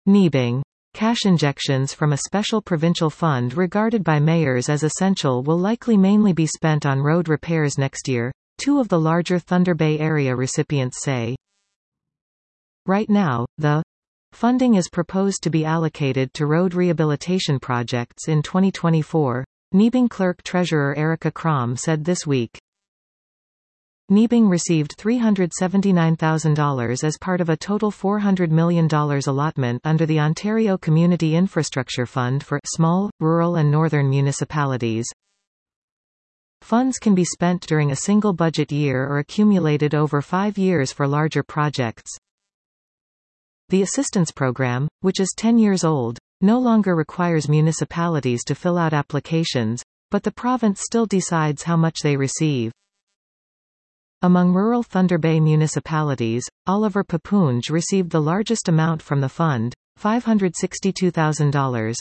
Kneebing. Cash injections from a special provincial fund regarded by mayors as essential will likely mainly be spent on road repairs next year, two of the larger Thunder Bay area recipients say. Right now, the funding is proposed to be allocated to road rehabilitation projects in 2024, Kneebing Clerk-Treasurer Erica Crom said this week. Kneebing received $379,000 as part of a total $400 million allotment under the Ontario Community Infrastructure Fund for small, rural and northern municipalities. Funds can be spent during a single budget year or accumulated over 5 years for larger projects. The assistance program, which is 10 years old, no longer requires municipalities to fill out applications, but the province still decides how much they receive. Among rural Thunder Bay municipalities, Oliver Papoonge received the largest amount from the fund, $562,000.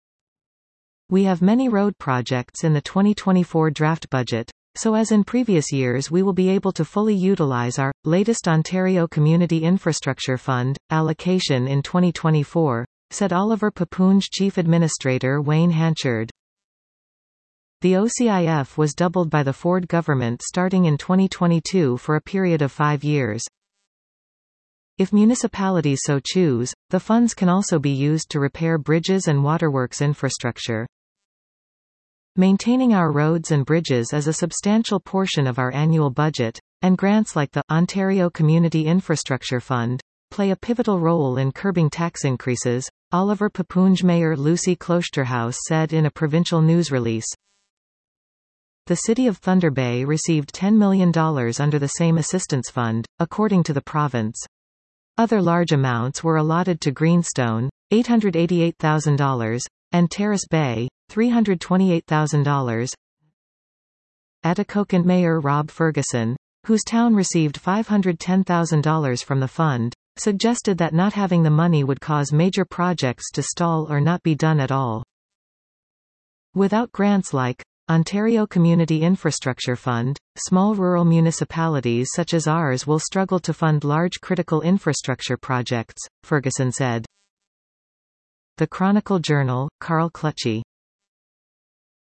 We have many road projects in the 2024 draft budget, so as in previous years we will be able to fully utilize our latest Ontario Community Infrastructure Fund allocation in 2024, said Oliver Papoonge Chief Administrator Wayne Hanchard. The OCIF was doubled by the Ford government starting in 2022 for a period of 5 years. If municipalities so choose, the funds can also be used to repair bridges and waterworks infrastructure. Maintaining our roads and bridges is a substantial portion of our annual budget, and grants like the Ontario Community Infrastructure Fund play a pivotal role in curbing tax increases, Oliver Papoonge Mayor Lucy Klosterhaus said in a provincial news release. The City of Thunder Bay received $10 million under the same assistance fund, according to the province. Other large amounts were allotted to Greenstone, $888,000, and Terrace Bay, $328,000. Atikokan Mayor Rob Ferguson, whose town received $510,000 from the fund, suggested that not having the money would cause major projects to stall or not be done at all. Without grants like Ontario Community Infrastructure Fund, small rural municipalities such as ours will struggle to fund large critical infrastructure projects, Ferguson said. The Chronicle Journal, Carl Clutchy.